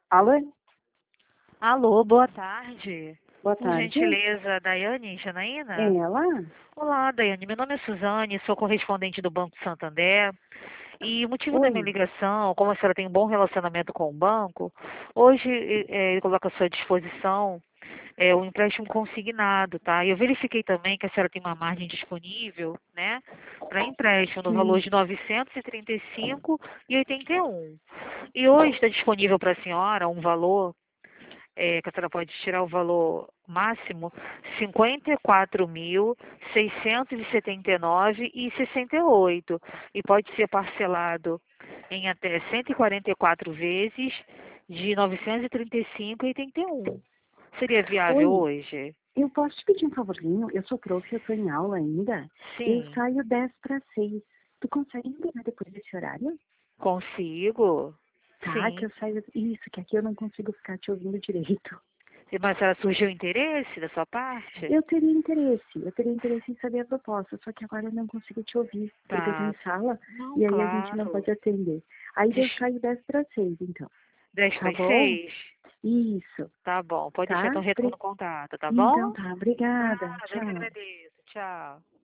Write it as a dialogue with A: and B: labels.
A: Alô?
B: Alô, boa tarde.
A: Boa
B: Por
A: tarde.
B: gentileza, Daiane Janaína?
A: Ela?
B: Olá, Daiane. Meu nome é Suzane, sou correspondente do Banco Santander. E o motivo da minha
A: Oi.
B: ligação, como a senhora tem um bom relacionamento com o banco, hoje ele coloca à sua disposição um empréstimo consignado, tá? E eu verifiquei também que a senhora tem uma margem disponível, né, para empréstimo no valor de R$ 935,81. E hoje está disponível para a senhora um valor que a senhora pode tirar o valor máximo, 54.679,68 e pode ser parcelado em até 144 vezes de 935,81. Seria viável
A: Oi.
B: hoje?
A: Eu posso te pedir um favorzinho? Eu sou prof, eu tô em aula ainda. Eu
B: Sim,
A: saio 10 para 6. Tu consegue me ligar depois desse horário?
B: consigo.
A: Tá, que
B: Sim.
A: eu saio... Isso, que aqui eu não consigo ficar te ouvindo direito.
B: Mas ela surgiu interesse da sua parte?
A: Eu teria interesse em saber a proposta, só que agora eu não consigo te ouvir, porque eu tô
B: Tá.
A: em sala
B: Não,
A: e aí a gente não
B: claro.
A: pode atender. Aí eu
B: Des-
A: saio 10 para 6, então.
B: 10
A: Tá
B: para
A: bom?
B: 6?
A: Isso,
B: Tá bom, pode deixar
A: tá?
B: então retorno contato, tá
A: Então
B: bom?
A: tá, obrigada.
B: Nada, eu que
A: Tchau.
B: agradeço. Tchau.